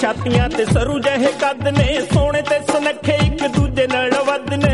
ਛਾਤੀਆਂ ਤੇ ਸਰੂ ਜਿਹੇ ਕੱਦ ਨੇ, ਸੋਹਣੇ ਤੇ ਸੁਨੱਖੇ ਇੱਕ ਦੂਜੇ ਨਾਲ ਵੱਧ ਨੇ।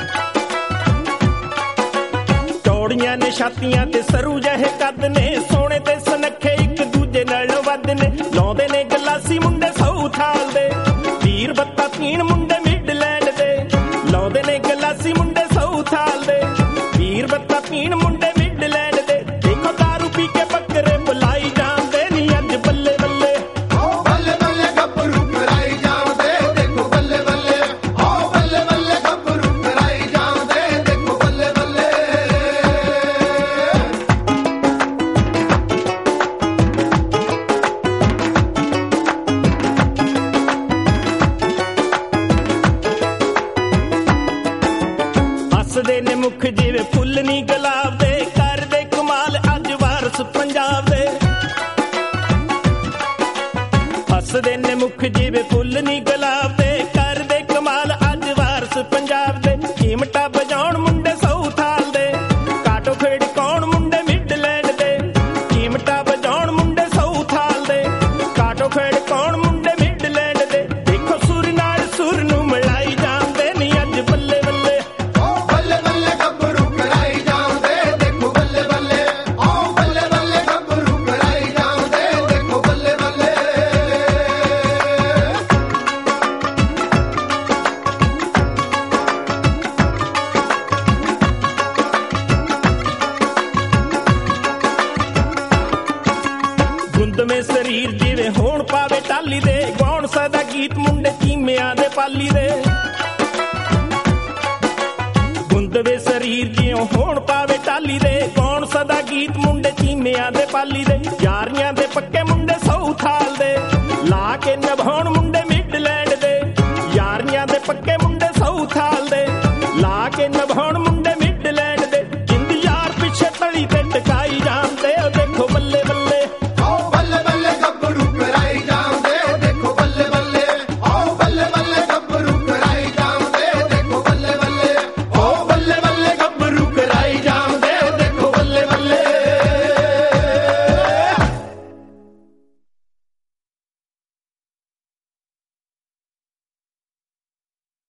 ਚੌੜੀਆਂ ਨੇ ਛਾਤੀਆਂ ਤੇ ਸਰੂ ਜਿਹੇ ਕੱਦ ਨੇ, ਸੋਹਣੇ ਤੇ ਸੁਨੱਖੇ ਇੱਕ ਦੂਜੇ ਨਾਲ ਵੱਧ ਨੇ। ਲਾਉਂਦੇ ਨੇ ਗਲਾਸੀ ਮੁੰਡੇ ਸਾਊਥਾਲ ਦੇ, ਵੀਰ ਬੱਤਾ ਪੀਣ ਮੁੰਡੇ ਮਿਡਲੈਂਡ ਦੇ। ਲਾਉਂਦੇ ਨੇ ਗਲਾਸੀ ਮੁੰਡੇ ਸਾਊਥਾਲ ਦੇ, ਵੀਰ ਬੱਤਾ ਪੀਣ ਮੁੰਡੇ ਮਿਡਲੈਂਡ ਦੇ। ਦੇਖੋ ਦਾਰੂ ਪੀ ਕੇ ਬੱਕਰੇ ਬੁਲਾਈ ਜਾਂਦੇ ਨੀ ਅੱਜ ਬੱਲੇ ਬੱਲੇ। ਬੱਲੇ ਬੱਲੇ ਗੱਭਰੂ ਕਰਾਈ ਜਾਂਦੇ, ਦੇਖੋ ਬੱਲੇ ਬੱਲੇ। ਬੱਲੇ ਬੱਲੇ ਗੱਭਰੂ ਕਰਾਈ ਜਾਂਦੇ, ਦੇਖੋ ਬੱਲੇ ਬੱਲੇ। ਹੱਸਦੇ ਨੇ ਮੁੱਖ ਜਿਵੇਂ ਫੁੱਲ ਨੀ ਗੁਲਾਬ ਦੇ, ਕਰਦੇ ਕਮਾਲ ਅੱਜ ਵਾਰਸ ਪੰਜਾਬ ਦੇ। ਹੱਸਦੇ ਨੇ ਮੁੱਖ ਜਿਵੇਂ ਫੁੱਲ ਨੀ ਗੁਲਾਬ ਦੇ, ਕਰਦੇ ਕਮਾਲ ਅੱਜ ਵਾਰਸ ਪੰਜਾਬ ਦੇ। ਚਿਮਟਾ ਵਜਾਉਣ ਮੁੰਡੇ ਸਾਊਥਾਲ ਦੇ, ਕਾਟੋ ਖੇਡ ਕੌਣ ਮੁੰਡੇ ਮਿਡਲੈਂਡ ਦੇ। ਚਿਮਟਾ ਵਜਾਉਣ ਮੁੰਡੇ ਸਾਊਥਾਲ ਦੇ, ਕਾਟੋ ਖੇਡ ਕੌਣ ਮੁੰਡੇ ਮਿਡਲੈਂਡ ਦੇ। ਦੇਖੋ ਸੁਰ ਨਾਲ ਸੁਰ ਨੂੰ ਮਿਲਾਈ ਜਾਂਦੇ ਨੀ ਅੱਜ ਬੱਲੇ ਬੱਲੇ। ਬੱਲੇ ਬੱਲੇ ਗੱਭਰੂ ਕਰਾਈ ਜਾਂਦੇ, ਦੇਖੋ ਬੱਲੇ ਬੱਲੇ। ਬੱਲੇ ਬੱਲੇ ਗੱਭਰੂ ਕਰਾਈ ਜਾਂਦੇ, ਦੇਖੋ ਬੱਲੇ ਬੱਲੇ। ਗੁੰਦਵੇਂ ਸਰੀਰ ਜਿਵੇਂ ਹੋਣ ਪਾਵੇ ਟਾਲੀ ਦੇ, ਗਾਉਣ ਸਦਾ ਗੀਤ ਮੁੰਡੇ ਚੀਮਿਆਂ ਦੇ ਪਾਲੀ ਦੇ। ਗੁੰਦਵੇਂ ਸਰੀਰ ਜਿਉਂ ਹੋਣ ਪਾਵੇ ਟਾਲੀ ਦੇ, ਗਾਉਣ ਸਦਾ ਗੀਤ ਮੁੰਡੇ ਚੀਮਿਆਂ ਦੇ ਪਾਲੀ ਦੇ। ਯਾਰੀਆਂ ਦੇ ਪੱਕੇ ਮੁੰਡੇ ਸਾਊਥਾਲ ਦੇ, ਲਾ ਕੇ ਨਿਭਾਉਣ ਮੁੰਡੇ ਮਿਡਲੈਂਡ ਦੇ। ਯਾਰੀਆਂ ਦੇ ਪੱਕੇ ਮੁੰਡੇ ਸਾਊਥਾਲ ਦੇ, ਲਾ ਕੇ ਨਿਭਾਉਣ